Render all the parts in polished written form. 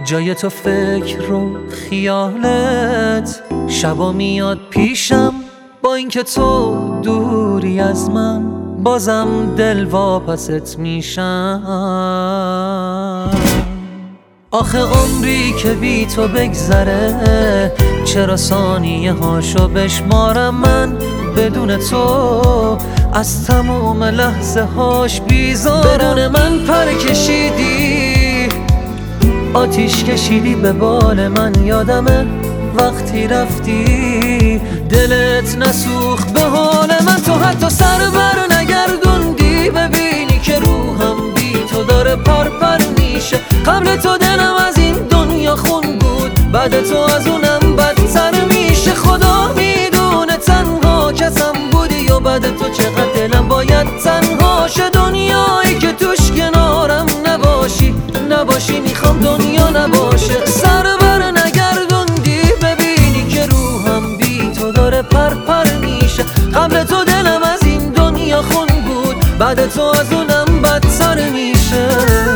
جای تو فکر و خیالت شبا میاد پیشم، با اینکه تو دوری از من بازم دل واپست میشم. آخه عمری که بی تو بگذره چرا ثانیه هاشو بشمارم من بدون تو از تمام لحظه هاش بیزارم. بدون من پر کشیدی، آتیش کشیدی به بال من، یادمه وقتی رفتی دلت نسوخت به حال من. تو حتی سر بر نگردوندی ببینی که روحم بی تو داره پر میشه. قبل تو دلم از این دنیا خون بود، بعد تو از اونم بدتر میشه. خدا میدونه تنها کسم بودی و بعد تو چقدر دلم باید تنها شه. دنیایی که توش کنارم نباشی میخوام دنیا نباشه. سر بر نگردوندی ببینی که روحم بی تو داره پر میشه. قبل تو دلم از این دنیا خون بود، بعد تو از اونم بدتر میشه.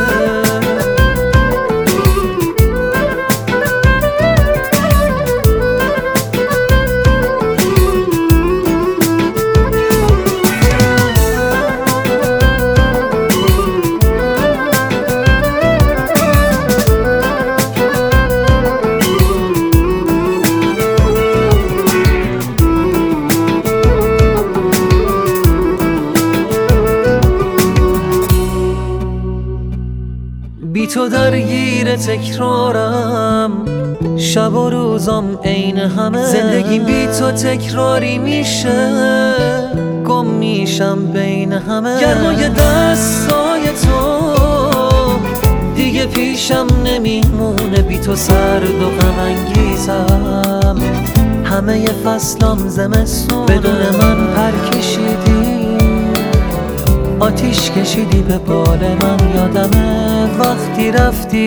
بی تو درگیر تکرارم، شب و روزم عین همه. زندگی بی تو تکراری میشه، گم میشم بین همه. گرمای دستای تو دیگه پیشم نمیمونه، بی تو سرد و غم انگیزم. همه فصلام زمستونه، بدون من پر کشیدی، آتیش کشیدی به بال من. یادمه وقتی رفتی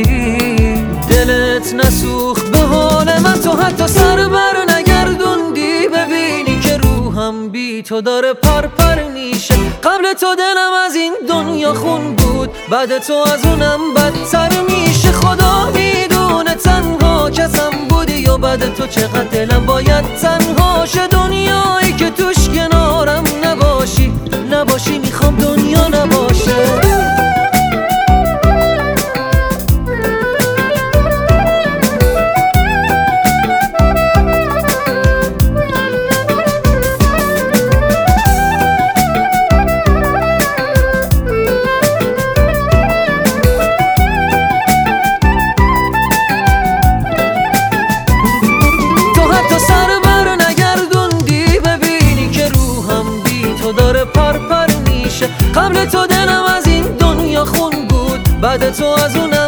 دلت نسوخت به حال من. تو حتی سر بر نگردوندی ببینی که روحم بی تو داره پر میشه. قبل تو دلم از این دنیا خون بود، بعد تو از اونم بدتر میشه. خدا میدونه تنها کسم بودی و بعد تو چقدر دلم باید تنها شه. دنیایی که توش کنارم نباشی میخوام دنیا نباشه. قبل تو دلم از این دنیا خون بود، بعد تو از اونم